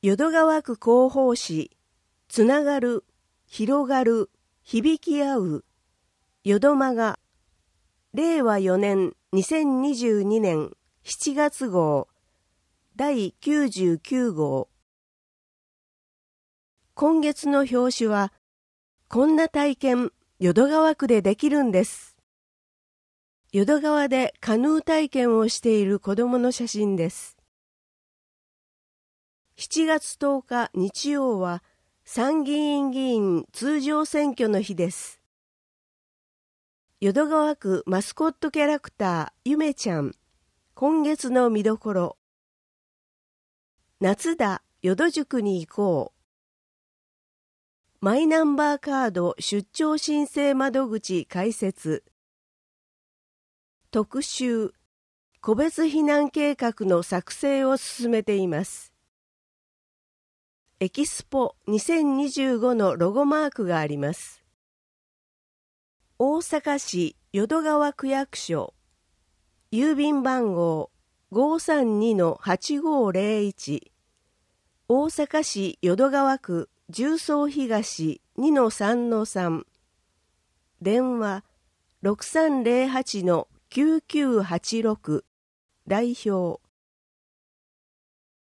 淀川区広報誌、つながる、広がる、響き合う、淀間が、令和4年2022年7月号、第99号。今月の表紙は、こんな体験、淀川区でできるんです。淀川でカヌー体験をしている子供の写真です。7月10日日曜は参議院議員通常選挙の日です。淀川区マスコットキャラクターゆめちゃん、今月の見どころ。夏だ、淀塾に行こう。マイナンバーカード出張申請窓口開設。特集、個別避難計画の作成を進めています。エキスポ2025のロゴマークがあります。大阪市淀川区役所、郵便番号 532-8501、大阪市淀川区十三東 2-3-3、電話 6308-9986、代表